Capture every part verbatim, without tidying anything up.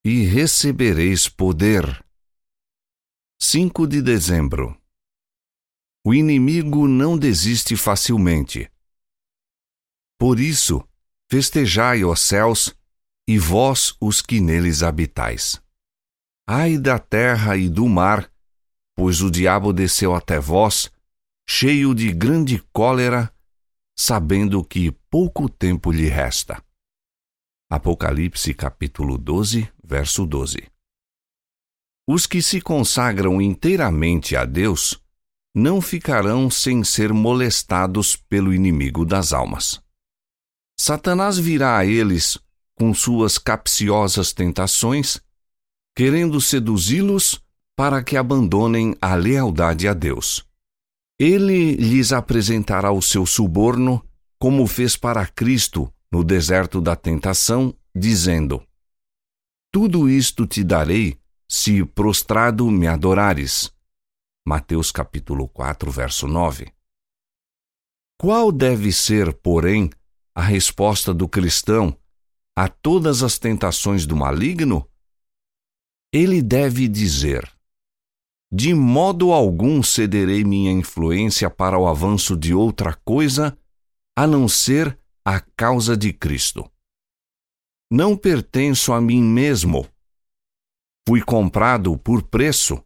e recebereis poder. cinco de dezembro. O inimigo não desiste facilmente. Por isso, festejai, ó céus, e vós os que neles habitais. Ai da terra e do mar, pois o diabo desceu até vós, cheio de grande cólera, sabendo que pouco tempo lhe resta. Apocalipse capítulo doze, verso doze. Os que se consagram inteiramente a Deus não ficarão sem ser molestados pelo inimigo das almas. Satanás virá a eles com suas capciosas tentações, querendo seduzi-los para que abandonem a lealdade a Deus. Ele lhes apresentará o seu suborno, como fez para Cristo no deserto da tentação, dizendo: Tudo isto te darei, se prostrado me adorares. Mateus capítulo quatro, verso nove. Qual deve ser, porém, a resposta do cristão a todas as tentações do maligno? Ele deve dizer: De modo algum cederei minha influência para o avanço de outra coisa, a não ser a causa de Cristo. Não pertenço a mim mesmo. Fui comprado por preço.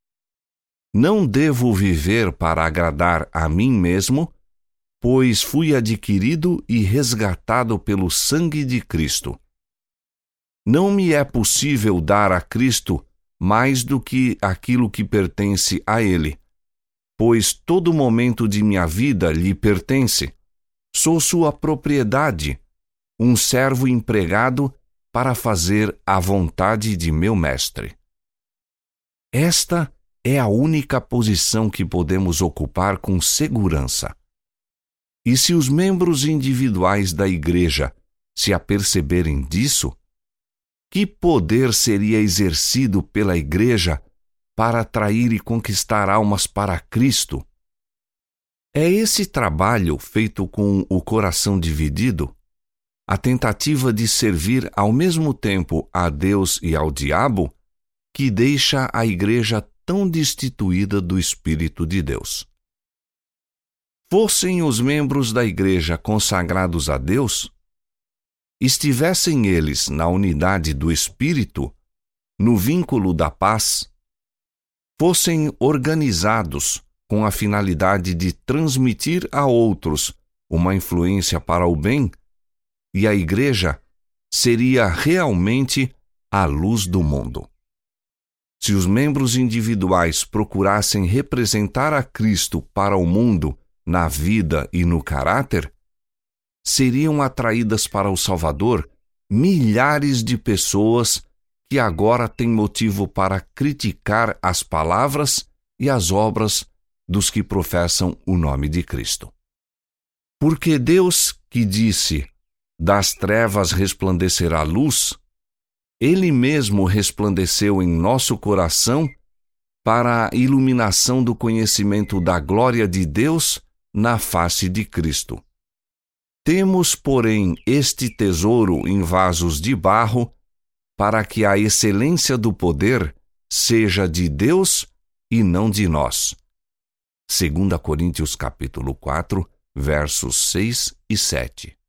Não devo viver para agradar a mim mesmo, pois fui adquirido e resgatado pelo sangue de Cristo. Não me é possível dar a Cristo mais do que aquilo que pertence a Ele, pois todo momento de minha vida lhe pertence. Sou sua propriedade, um servo empregado para fazer a vontade de meu mestre. Esta é a única posição que podemos ocupar com segurança. E se os membros individuais da Igreja se aperceberem disso, que poder seria exercido pela Igreja para atrair e conquistar almas para Cristo? É esse trabalho feito com o coração dividido, a tentativa de servir ao mesmo tempo a Deus e ao diabo, que deixa a Igreja tão destituída do Espírito de Deus. Fossem os membros da Igreja consagrados a Deus, estivessem eles na unidade do Espírito, no vínculo da paz, fossem organizados com a finalidade de transmitir a outros uma influência para o bem, e a Igreja seria realmente a luz do mundo. Se os membros individuais procurassem representar a Cristo para o mundo na vida e no caráter, seriam atraídas para o Salvador milhares de pessoas que agora têm motivo para criticar as palavras e as obras dos que professam o nome de Cristo. Porque Deus, que disse: das trevas resplandecerá a luz, Ele mesmo resplandeceu em nosso coração para a iluminação do conhecimento da glória de Deus na face de Cristo. Temos, porém, este tesouro em vasos de barro, para que a excelência do poder seja de Deus e não de nós. Segunda Coríntios capítulo quatro, versos seis e sete.